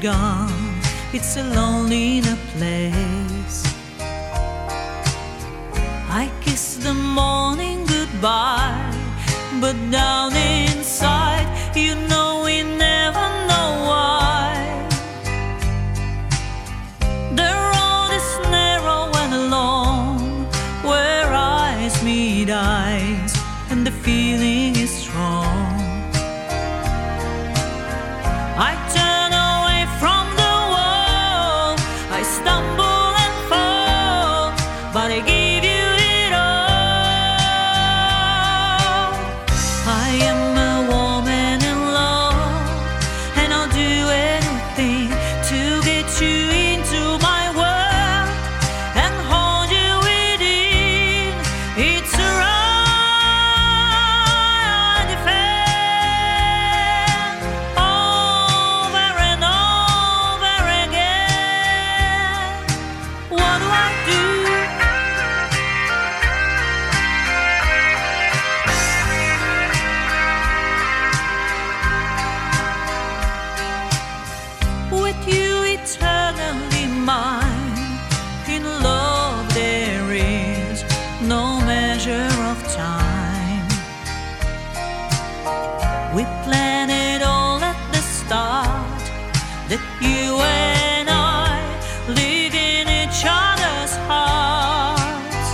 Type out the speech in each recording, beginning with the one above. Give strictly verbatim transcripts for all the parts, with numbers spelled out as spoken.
gone, it's a lonely place. I kiss the morning goodbye, but down inside, you know we never know why. The road is narrow and long, where eyes meet eyes, and the feeling is strong. I turn away from the wall, I stumble and fall, but I give you it all. I am a woman in love, and I'll do anything to get you into my world and hold you within. It's a right I defend over and over again. What do I do? With you eternally mine, in love there is no measure of time. We planned it all at the start, that you and I live in each other's hearts.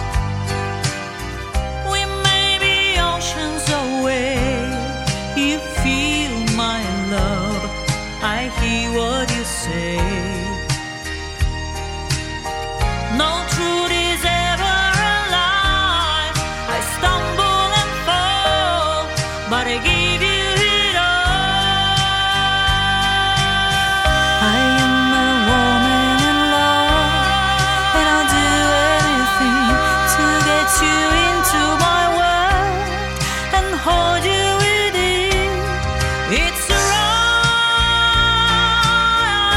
We may be oceans away, you feel my love, I hear what you say. No truth is ever a lie, I stumble and fall, but I give you it all. I am a woman in love, and I'll do anything to get you into my world and hold you within. It's a right I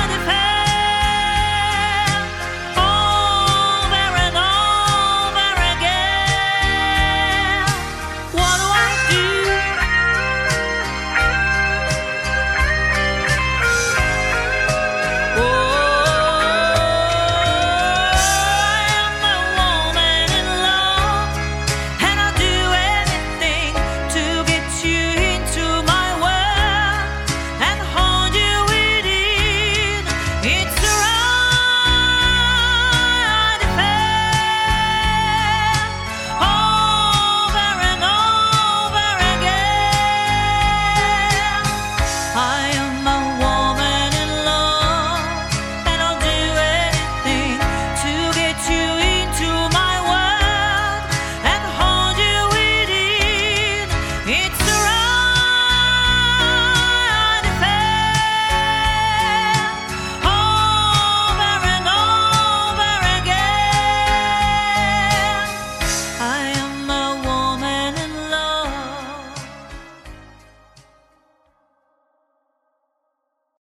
defend over and over again. What do I do? Oh, I am a woman in love, and I'll do anything to get you into my world and hold you within. It's